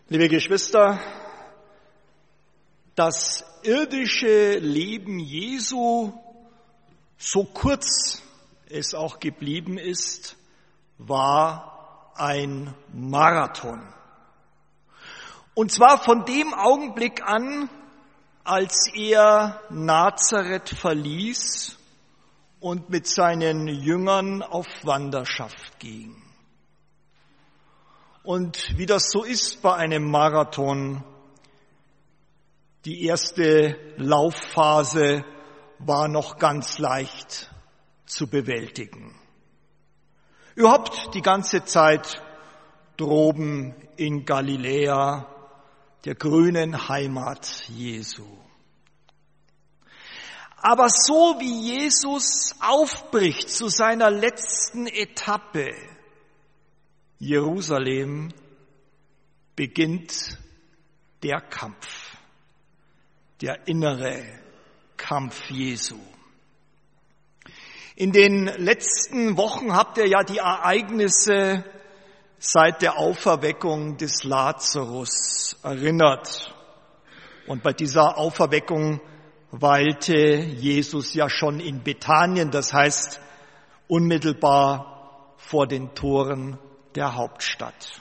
Liebe Geschwister, das irdische Leben Jesu, so kurz es auch geblieben ist, war ein Marathon. Und zwar von dem Augenblick an, als er Nazareth verließ und mit seinen Jüngern auf Wanderschaft ging. Und wie das so ist bei einem Marathon, die erste Laufphase war noch ganz leicht zu bewältigen. Überhaupt die ganze Zeit droben in Galiläa, der grünen Heimat Jesu. Aber so wie Jesus aufbricht zu seiner letzten Etappe, Jerusalem, beginnt der Kampf, der innere Kampf Jesu. In den letzten Wochen habt ihr ja die Ereignisse seit der Auferweckung des Lazarus erinnert. Und bei dieser Auferweckung weilte Jesus ja schon in Bethanien, das heißt unmittelbar vor den Toren der Hauptstadt.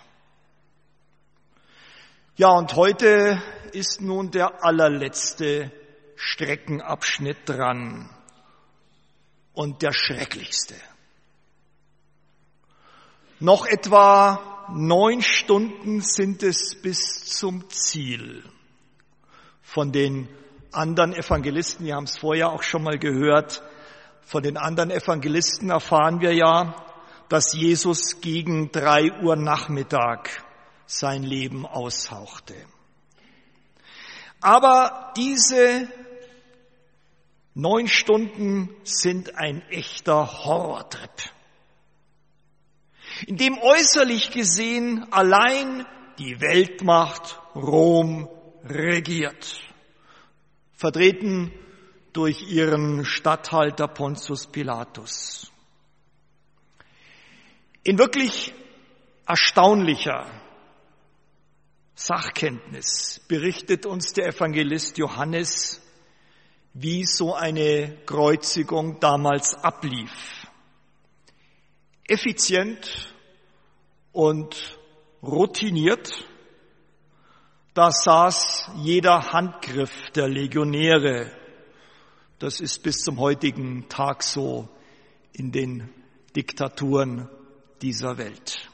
Ja, und heute ist nun der allerletzte Streckenabschnitt dran und der schrecklichste. Noch etwa 9 Stunden sind es bis zum Ziel. Von den anderen Evangelisten, wir haben es vorher auch schon mal gehört, von den anderen Evangelisten erfahren wir ja, dass Jesus gegen 3 Uhr Nachmittag sein Leben aushauchte. Aber diese 9 Stunden sind ein echter Horrortrip, in dem äußerlich gesehen allein die Weltmacht Rom regiert, vertreten durch ihren Statthalter Pontius Pilatus. In wirklich erstaunlicher Sachkenntnis berichtet uns der Evangelist Johannes, wie so eine Kreuzigung damals ablief. Effizient und routiniert, da saß jeder Handgriff der Legionäre. Das ist bis zum heutigen Tag so in den Diktaturen dieser Welt.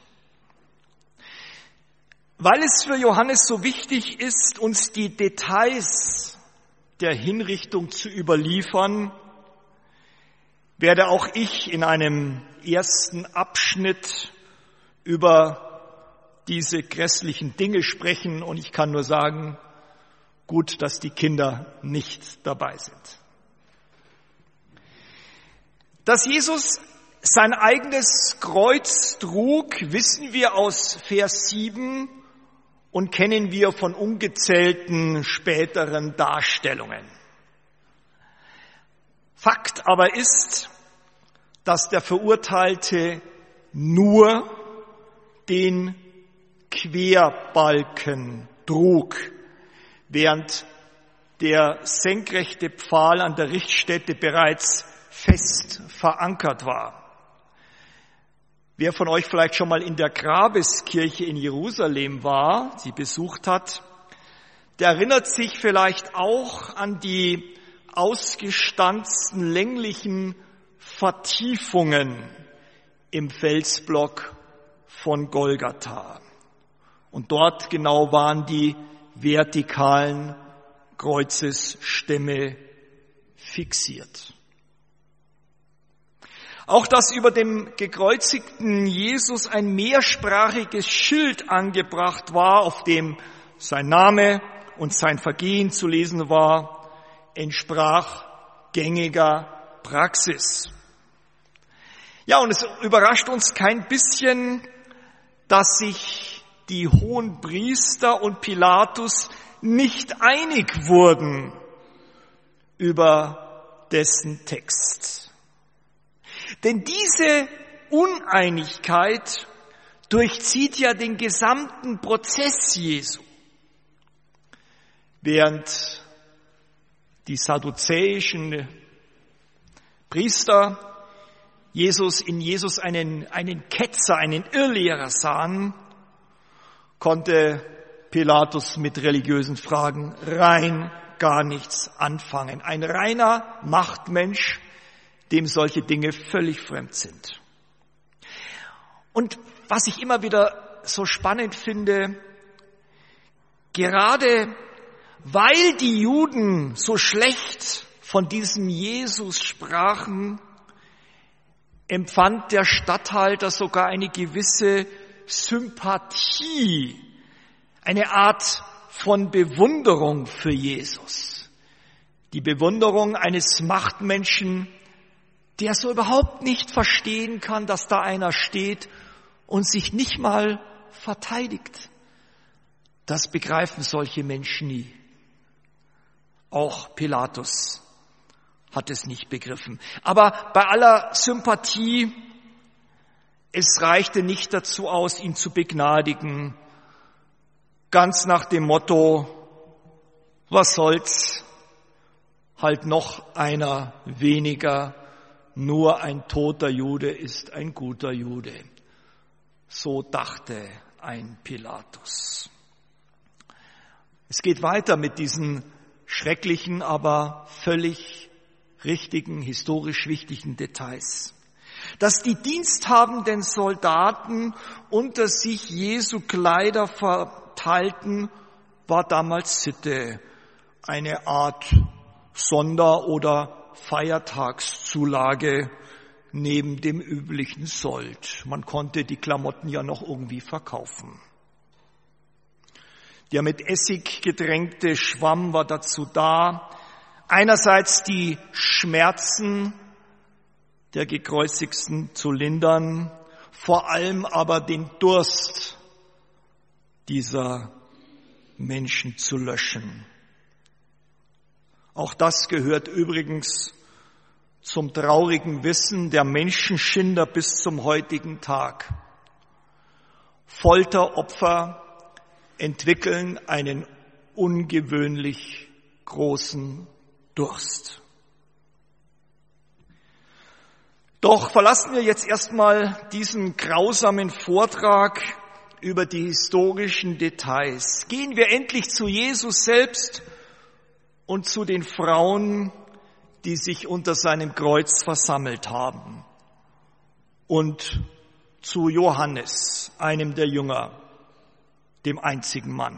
Weil es für Johannes so wichtig ist, uns die Details der Hinrichtung zu überliefern, werde auch ich in einem ersten Abschnitt über diese grässlichen Dinge sprechen und ich kann nur sagen, gut, dass die Kinder nicht dabei sind. Dass Jesus sein eigenes Kreuz trug, wissen wir aus Vers 7 und kennen wir von ungezählten späteren Darstellungen. Fakt aber ist, dass der Verurteilte nur den Querbalken trug, während der senkrechte Pfahl an der Richtstätte bereits fest verankert war. Wer von euch vielleicht schon mal in der Grabeskirche in Jerusalem war, sie besucht hat, der erinnert sich vielleicht auch an die ausgestanzten länglichen Vertiefungen im Felsblock von Golgatha. Und dort genau waren die vertikalen Kreuzesstämme fixiert. Auch dass über dem gekreuzigten Jesus ein mehrsprachiges Schild angebracht war, auf dem sein Name und sein Vergehen zu lesen war, entsprach gängiger Praxis. Ja, und es überrascht uns kein bisschen, dass sich die Hohenpriester und Pilatus nicht einig wurden über dessen Text. Denn diese Uneinigkeit durchzieht ja den gesamten Prozess Jesu. Während die sadduzäischen Priester in Jesus einen Ketzer, einen Irrlehrer sahen, konnte Pilatus mit religiösen Fragen rein gar nichts anfangen. Ein reiner Machtmensch, dem solche Dinge völlig fremd sind. Und was ich immer wieder so spannend finde, gerade weil die Juden so schlecht von diesem Jesus sprachen, empfand der Statthalter sogar eine gewisse Sympathie, eine Art von Bewunderung für Jesus. Die Bewunderung eines Machtmenschen, der so überhaupt nicht verstehen kann, dass da einer steht und sich nicht mal verteidigt. Das begreifen solche Menschen nie. Auch Pilatus hat es nicht begriffen. Aber bei aller Sympathie, es reichte nicht dazu aus, ihn zu begnadigen, ganz nach dem Motto, was soll's, halt noch einer weniger, nur ein toter Jude ist ein guter Jude. So dachte ein Pilatus. Es geht weiter mit diesen schrecklichen, aber völlig richtigen, historisch wichtigen Details. Dass die diensthabenden Soldaten unter sich Jesu Kleider verteilten, war damals Sitte, eine Art Sonder- oder Feiertagszulage neben dem üblichen Sold. Man konnte die Klamotten ja noch irgendwie verkaufen. Der mit Essig getränkte Schwamm war dazu da, einerseits die Schmerzen der Gekreuzigten zu lindern, vor allem aber den Durst dieser Menschen zu löschen. Auch das gehört übrigens zum traurigen Wissen der Menschenschinder bis zum heutigen Tag. Folteropfer entwickeln einen ungewöhnlich großen Durst. Doch verlassen wir jetzt erstmal diesen grausamen Vortrag über die historischen Details. Gehen wir endlich zu Jesus selbst und zu den Frauen, die sich unter seinem Kreuz versammelt haben, und zu Johannes, einem der Jünger, dem einzigen Mann.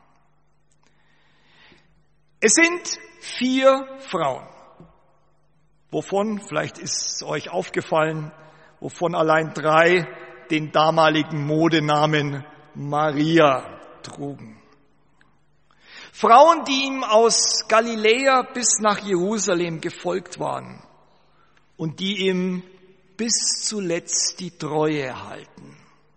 Es sind 4 Frauen, wovon, vielleicht ist es euch aufgefallen, wovon allein 3 den damaligen Modenamen Maria trugen. Frauen, die ihm aus Galiläa bis nach Jerusalem gefolgt waren und die ihm bis zuletzt die Treue halten.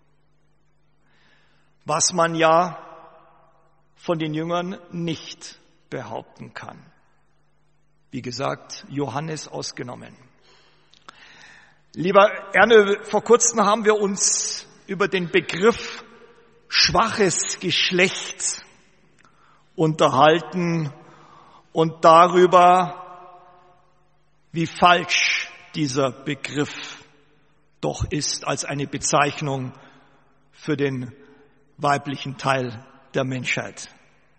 Was man ja von den Jüngern nicht behaupten kann. Wie gesagt, Johannes ausgenommen. Lieber Erne, vor kurzem haben wir uns über den Begriff schwaches Geschlecht unterhalten und darüber, wie falsch dieser Begriff doch ist als eine Bezeichnung für den weiblichen Teil der Menschheit.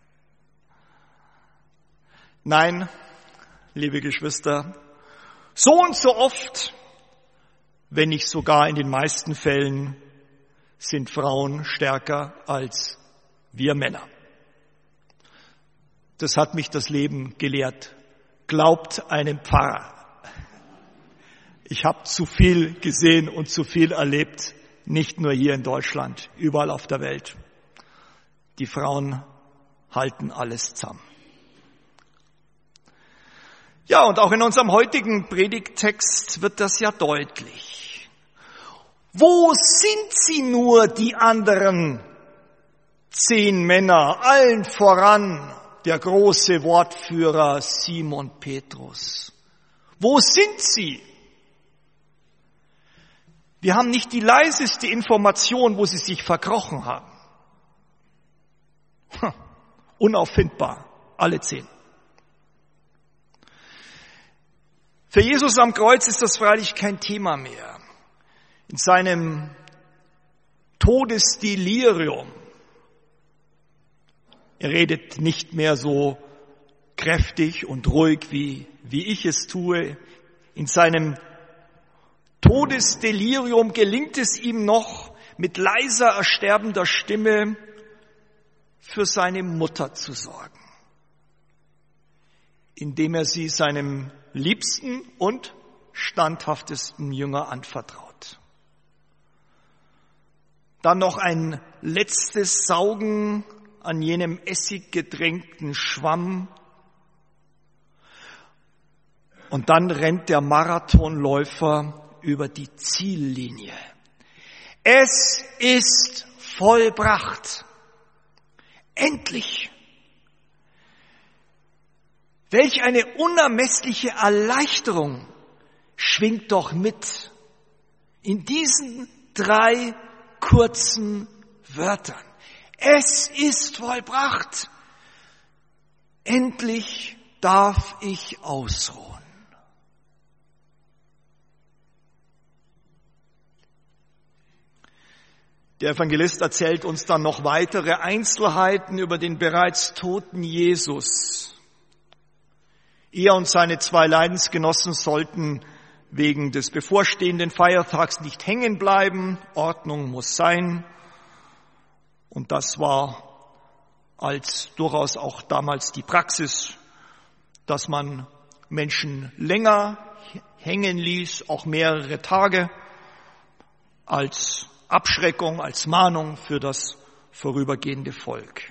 Nein, liebe Geschwister, so und so oft, wenn nicht sogar in den meisten Fällen, sind Frauen stärker als wir Männer. Das hat mich das Leben gelehrt. Glaubt einem Pfarrer. Ich habe zu viel gesehen und zu viel erlebt, nicht nur hier in Deutschland, überall auf der Welt. Die Frauen halten alles zusammen. Ja, und auch in unserem heutigen Predigttext wird das ja deutlich. Wo sind sie nur, die anderen 10 Männer, allen voran der große Wortführer Simon Petrus? Wo sind sie? Wir haben nicht die leiseste Information, wo sie sich verkrochen haben. Unauffindbar, alle 10. Für Jesus am Kreuz ist das freilich kein Thema mehr. In seinem Todesdelirium. Er redet nicht mehr so kräftig und ruhig, wie ich es tue. In seinem Todesdelirium gelingt es ihm noch, mit leiser, ersterbender Stimme für seine Mutter zu sorgen, indem er sie seinem liebsten und standhaftesten Jünger anvertraut. Dann noch ein letztes Saugen an jenem essiggetränkten Schwamm. Und dann rennt der Marathonläufer über die Ziellinie. Es ist vollbracht. Endlich. Welch eine unermessliche Erleichterung schwingt doch mit in diesen 3 kurzen Wörtern. Es ist vollbracht. Endlich darf ich ausruhen. Der Evangelist erzählt uns dann noch weitere Einzelheiten über den bereits toten Jesus. Er und seine 2 Leidensgenossen sollten wegen des bevorstehenden Feiertags nicht hängen bleiben. Ordnung muss sein. Und das war als durchaus auch damals die Praxis, dass man Menschen länger hängen ließ, auch mehrere Tage, als Abschreckung, als Mahnung für das vorübergehende Volk.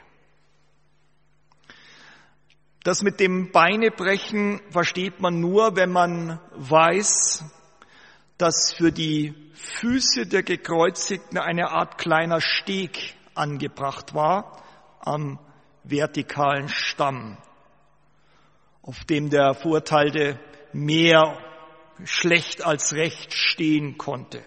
Das mit dem Beinebrechen versteht man nur, wenn man weiß, dass für die Füße der Gekreuzigten eine Art kleiner Steg angebracht war am vertikalen Stamm, auf dem der Verurteilte mehr schlecht als recht stehen konnte.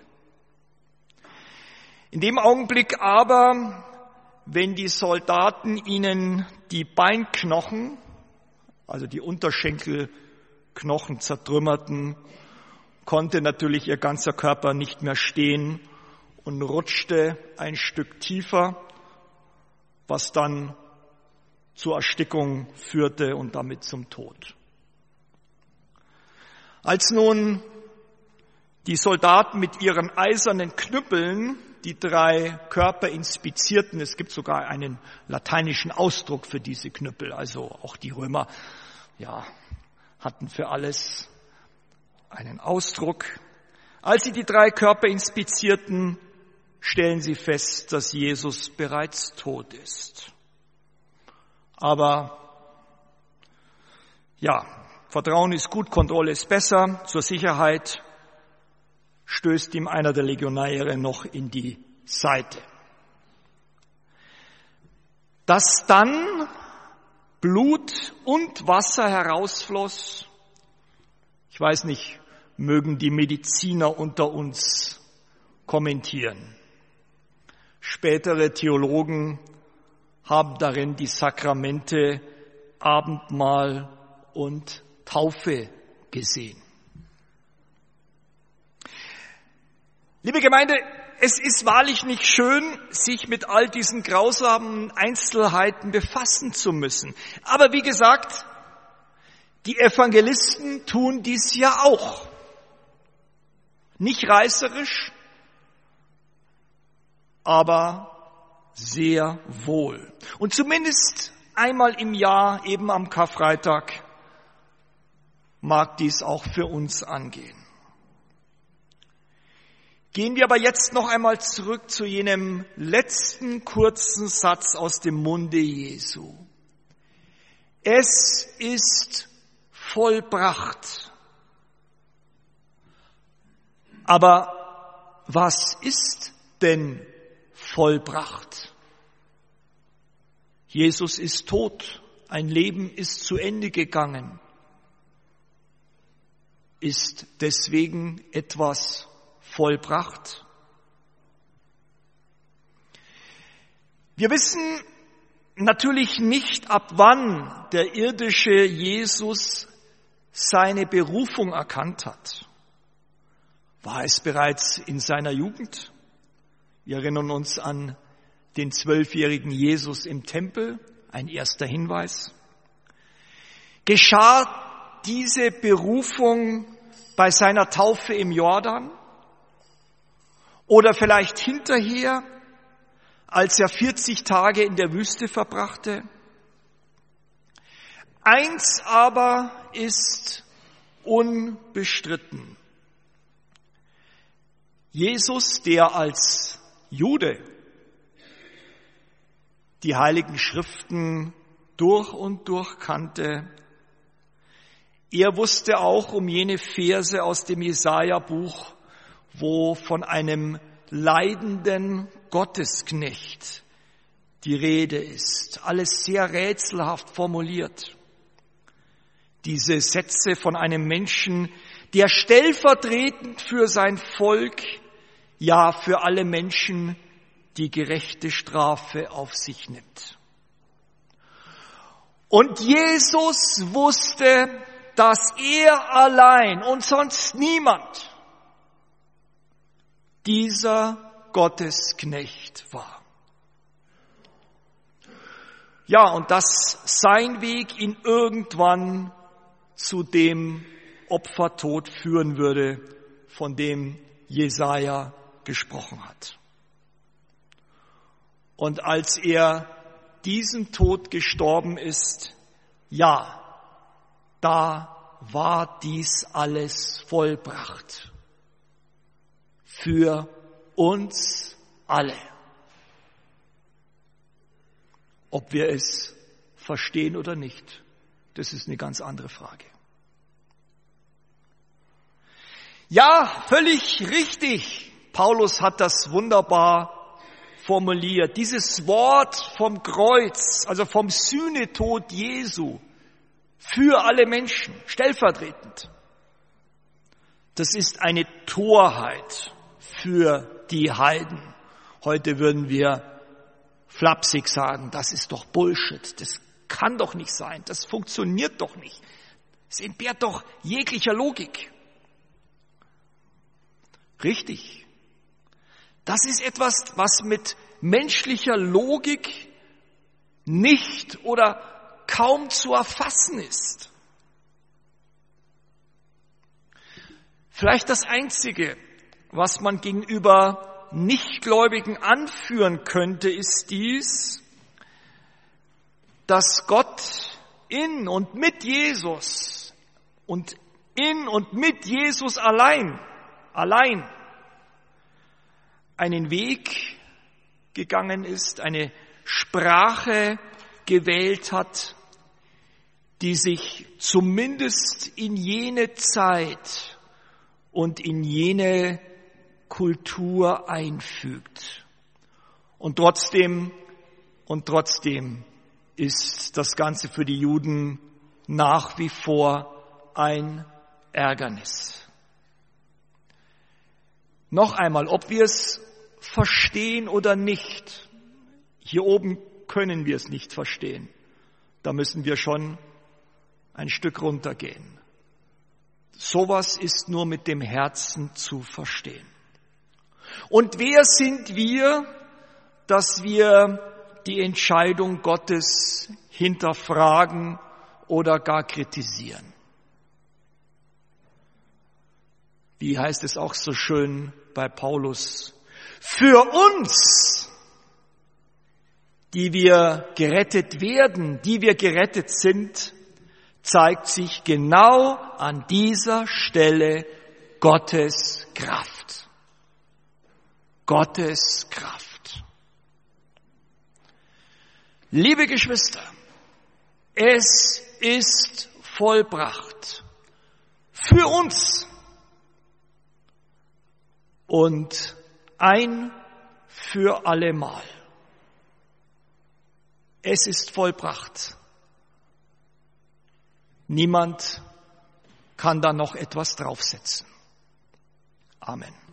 In dem Augenblick aber, wenn die Soldaten ihnen die Beinknochen, also die Unterschenkelknochen zertrümmerten, konnte natürlich ihr ganzer Körper nicht mehr stehen und rutschte ein Stück tiefer, was dann zur Erstickung führte und damit zum Tod. Als nun die Soldaten mit ihren eisernen Knüppeln die 3 Körper inspizierten, es gibt sogar einen lateinischen Ausdruck für diese Knüppel, also auch die Römer, hatten für alles einen Ausdruck. Als sie die 3 Körper inspizierten, stellen sie fest, dass Jesus bereits tot ist. Aber Vertrauen ist gut, Kontrolle ist besser. Zur Sicherheit stößt ihm einer der Legionäre noch in die Seite. Dass dann Blut und Wasser herausfloss, ich weiß nicht, mögen die Mediziner unter uns kommentieren. Spätere Theologen haben darin die Sakramente Abendmahl und Taufe gesehen. Liebe Gemeinde, es ist wahrlich nicht schön, sich mit all diesen grausamen Einzelheiten befassen zu müssen. Aber wie gesagt, die Evangelisten tun dies ja auch. Nicht reißerisch, aber sehr wohl. Und zumindest einmal im Jahr, eben am Karfreitag, mag dies auch für uns angehen. Gehen wir aber jetzt noch einmal zurück zu jenem letzten kurzen Satz aus dem Munde Jesu. Es ist vollbracht. Aber was ist denn vollbracht? Jesus ist tot, ein Leben ist zu Ende gegangen. Ist deswegen etwas vollbracht? Wir wissen natürlich nicht, ab wann der irdische Jesus seine Berufung erkannt hat. War es bereits in seiner Jugend? Wir erinnern uns an den 12-jährigen Jesus im Tempel, ein erster Hinweis. Geschah diese Berufung bei seiner Taufe im Jordan? Oder vielleicht hinterher, als er 40 Tage in der Wüste verbrachte? Eins aber ist unbestritten. Jesus, der als Jude die Heiligen Schriften durch und durch kannte, er wusste auch um jene Verse aus dem Jesaja-Buch, wo von einem leidenden Gottesknecht die Rede ist. Alles sehr rätselhaft formuliert. Diese Sätze von einem Menschen, der stellvertretend für sein Volk, ja für alle Menschen, die gerechte Strafe auf sich nimmt. Und Jesus wusste, dass er allein und sonst niemand dieser Gottesknecht war. Ja, und dass sein Weg ihn irgendwann zu dem Opfertod führen würde, von dem Jesaja gesprochen hat. Und als er diesen Tod gestorben ist, ja, da war dies alles vollbracht. Für uns alle. Ob wir es verstehen oder nicht, das ist eine ganz andere Frage. Ja, völlig richtig. Paulus hat das wunderbar formuliert. Dieses Wort vom Kreuz, also vom Sühnetod Jesu, für alle Menschen, stellvertretend. Das ist eine Torheit für die Heiden. Heute würden wir flapsig sagen, das ist doch Bullshit, das kann doch nicht sein, das funktioniert doch nicht. Es entbehrt doch jeglicher Logik. Richtig. Das ist etwas, was mit menschlicher Logik nicht oder kaum zu erfassen ist. Vielleicht das Einzige, was man gegenüber Nichtgläubigen anführen könnte, ist dies, dass Gott in und mit Jesus und in und mit Jesus allein einen Weg gegangen ist, eine Sprache gewählt hat, die sich zumindest in jene Zeit und in jene Kultur einfügt. Und trotzdem ist das Ganze für die Juden nach wie vor ein Ärgernis. Noch einmal, ob wir es verstehen oder nicht, hier oben können wir es nicht verstehen. Da müssen wir schon ein Stück runtergehen. Sowas ist nur mit dem Herzen zu verstehen. Und wer sind wir, dass wir die Entscheidung Gottes hinterfragen oder gar kritisieren? Wie heißt es auch so schön bei Paulus? Für uns, die wir gerettet werden, die wir gerettet sind, zeigt sich genau an dieser Stelle Gottes Kraft. Gottes Kraft. Liebe Geschwister, es ist vollbracht. Für uns. Und ein für allemal. Es ist vollbracht. Niemand kann da noch etwas draufsetzen. Amen.